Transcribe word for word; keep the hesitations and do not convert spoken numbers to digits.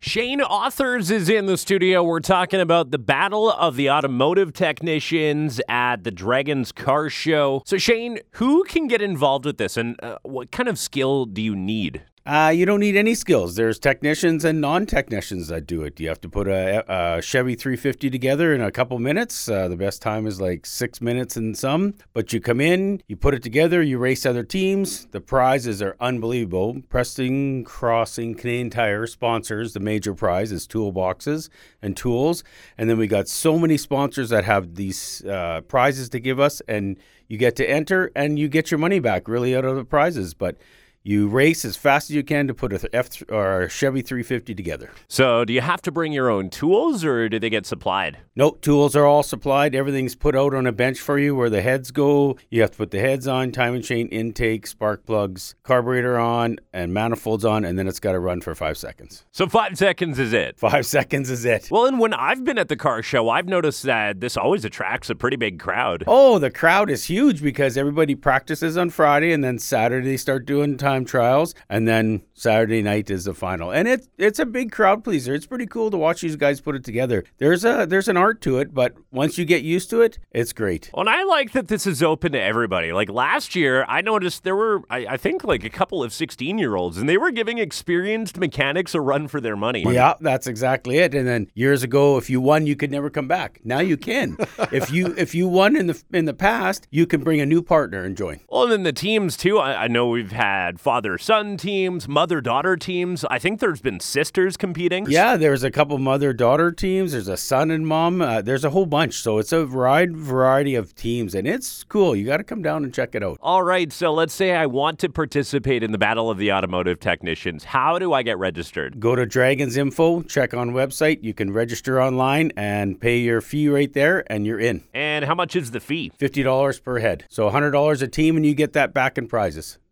Shane Authors is in the studio. We're talking about the Battle of the Automotive Technicians at the Dragons Car Show. So, Shane, who can get involved with this, and uh, what kind of skill do you need? Uh, you don't need any skills. There's technicians and non-technicians that do it. You have to put a, a Chevy three fifty together in a couple minutes. Uh, the best time is like six minutes and some. But you come in, you put it together, you race other teams. The prizes are unbelievable. Preston Crossing Canadian Tire sponsors the major prize is toolboxes and tools. And then we got so many sponsors that have these uh, prizes to give us. And you get to enter and you get your money back really out of the prizes. But you race as fast as you can to put a F or a Chevy three fifty together. So do you have to bring your own tools, or do they get supplied? No, tools are all supplied. Everything's put out on a bench for you where the heads go. You have to put the heads on, timing chain, intake, spark plugs, carburetor on, and manifolds on, and then it's got to run for five seconds. So five seconds is it? Five seconds is it. Well, and when I've been at the car show, I've noticed that this always attracts a pretty big crowd. Oh, the crowd is huge because everybody practices on Friday, and then Saturday they start doing time trials, and then Saturday night is the final. And it it's a big crowd pleaser. It's pretty cool to watch these guys put it together. There's a there's an art to it, but once you get used to it, it's great. Well, and I like that this is open to everybody. Like last year, I noticed there were, I, I think, like a couple of sixteen-year-olds, and they were giving experienced mechanics a run for their money. Yeah, that's exactly it. And then years ago, if you won, you could never come back. Now you can. if you if you won in the in the past, you can bring a new partner and join. Well, and then the teams, too. I, I know we've had father-son teams, mother-daughter teams. I think there's been sisters competing. Yeah, there's a couple mother-daughter teams. There's a son and mom. Uh, there's a whole bunch. So it's a wide variety of teams, and it's cool. You got to come down and check it out. All right, so let's say I want to participate in the Battle of the Automotive Technicians. How do I get registered? Go to Dragons Info, check on website. You can register online and pay your fee right there, and you're in. And how much is the fee? fifty dollars per head. So one hundred dollars a team, and you get that back in prizes.